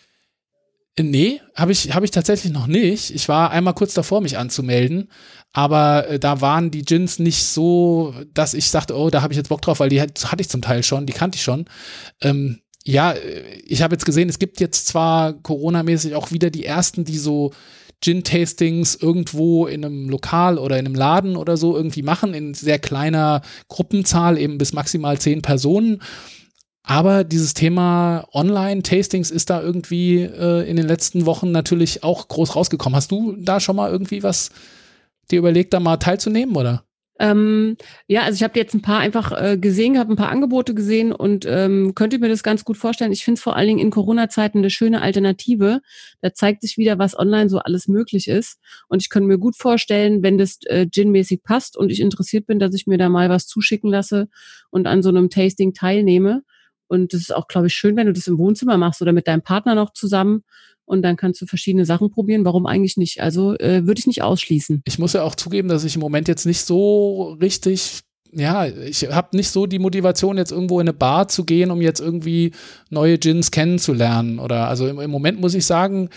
Nee, habe ich tatsächlich noch nicht. Ich war einmal kurz davor, mich anzumelden, aber da waren die Gins nicht so, dass ich sagte, oh, da habe ich jetzt Bock drauf, weil die hatte ich zum Teil schon, die kannte ich schon. Ja, ich habe jetzt gesehen, es gibt jetzt zwar Corona-mäßig auch wieder die ersten, die so Gin-Tastings irgendwo in einem Lokal oder in einem Laden oder so irgendwie machen, in sehr kleiner Gruppenzahl, eben bis maximal 10 Personen. Aber dieses Thema Online-Tastings ist da irgendwie in den letzten Wochen natürlich auch groß rausgekommen. Hast du da schon mal irgendwie was dir überlegt, da mal teilzunehmen, oder?
Ja, also ich habe jetzt ein paar einfach gesehen, habe ein paar Angebote gesehen und könnte mir das ganz gut vorstellen. Ich finde es vor allen Dingen in Corona-Zeiten eine schöne Alternative. Da zeigt sich wieder, was online so alles möglich ist. Und ich könnte mir gut vorstellen, wenn das Gin-mäßig passt und ich interessiert bin, dass ich mir da mal was zuschicken lasse und an so einem Tasting teilnehme. Und das ist auch, glaube ich, schön, wenn du das im Wohnzimmer machst oder mit deinem Partner noch zusammen. Und dann kannst du verschiedene Sachen probieren. Warum eigentlich nicht? Also würde ich nicht ausschließen.
Ich muss ja auch zugeben, dass ich im Moment jetzt nicht so richtig, ja, ich habe nicht so die Motivation, jetzt irgendwo in eine Bar zu gehen, um jetzt irgendwie neue Gins kennenzulernen. Oder also im Moment muss ich sagen,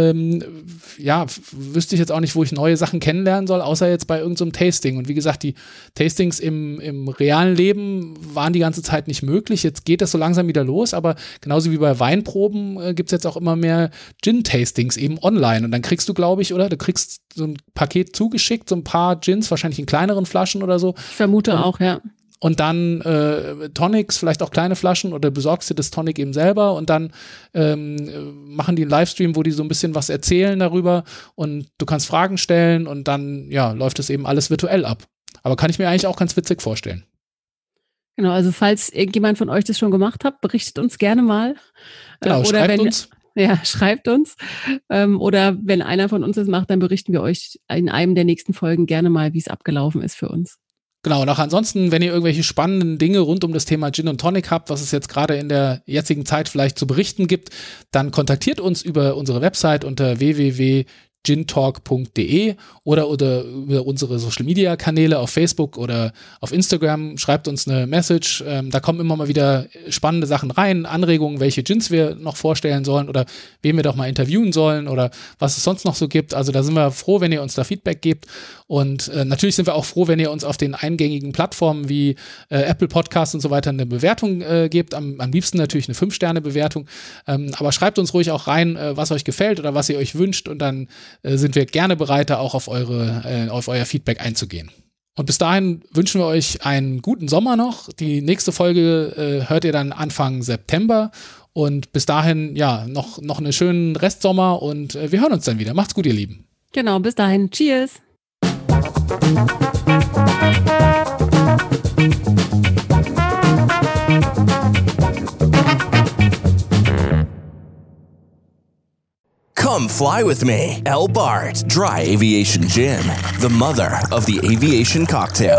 ja, wüsste ich jetzt auch nicht, wo ich neue Sachen kennenlernen soll, außer jetzt bei irgendeinem Tasting. Und wie gesagt, die Tastings im realen Leben waren die ganze Zeit nicht möglich. Jetzt geht das so langsam wieder los, aber genauso wie bei Weinproben gibt es jetzt auch immer mehr Gin-Tastings eben online. Und dann kriegst du, glaube ich, oder du kriegst so ein Paket zugeschickt, so ein paar Gins, wahrscheinlich in kleineren Flaschen oder so.
Ich vermute auch, ja.
Und dann Tonics, vielleicht auch kleine Flaschen, oder besorgst dir das Tonic eben selber und dann machen die einen Livestream, wo die so ein bisschen was erzählen darüber und du kannst Fragen stellen und dann, ja, läuft das eben alles virtuell ab. Aber kann ich mir eigentlich auch ganz witzig vorstellen.
Genau, also falls irgendjemand von euch das schon gemacht hat, berichtet uns gerne mal.
Genau,
oder
schreibt uns.
Ja, schreibt uns. Oder wenn einer von uns das macht, dann berichten wir euch in einem der nächsten Folgen gerne mal, wie es abgelaufen ist für uns.
Genau, und auch ansonsten, wenn ihr irgendwelche spannenden Dinge rund um das Thema Gin und Tonic habt, was es jetzt gerade in der jetzigen Zeit vielleicht zu berichten gibt, dann kontaktiert uns über unsere Website unter www.gintalk.de oder über unsere Social-Media-Kanäle auf Facebook oder auf Instagram. Schreibt uns eine Message. Da kommen immer mal wieder spannende Sachen rein, Anregungen, welche Gins wir noch vorstellen sollen oder wen wir doch mal interviewen sollen oder was es sonst noch so gibt. Also da sind wir froh, wenn ihr uns da Feedback gebt. Und natürlich sind wir auch froh, wenn ihr uns auf den eingängigen Plattformen wie Apple Podcasts und so weiter eine Bewertung gebt. Am liebsten natürlich eine 5-Sterne-Bewertung. Aber schreibt uns ruhig auch rein, was euch gefällt oder was ihr euch wünscht und dann sind wir gerne bereit, da auch auf euer Feedback einzugehen. Und bis dahin wünschen wir euch einen guten Sommer noch. Die nächste Folge hört ihr dann Anfang September. Und bis dahin, ja, noch einen schönen Restsommer und wir hören uns dann wieder. Macht's gut, ihr Lieben.
Genau, bis dahin. Cheers.
Come fly with me. El Bart Dry Aviation Gin, the mother of the aviation cocktail.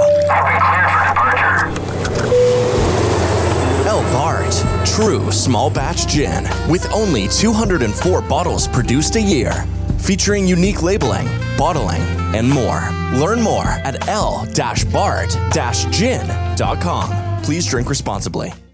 El Bart, true small batch gin with only 204 bottles produced a year, featuring unique labeling, bottling, and more. Learn more at el-bart-gin.com. Please drink responsibly.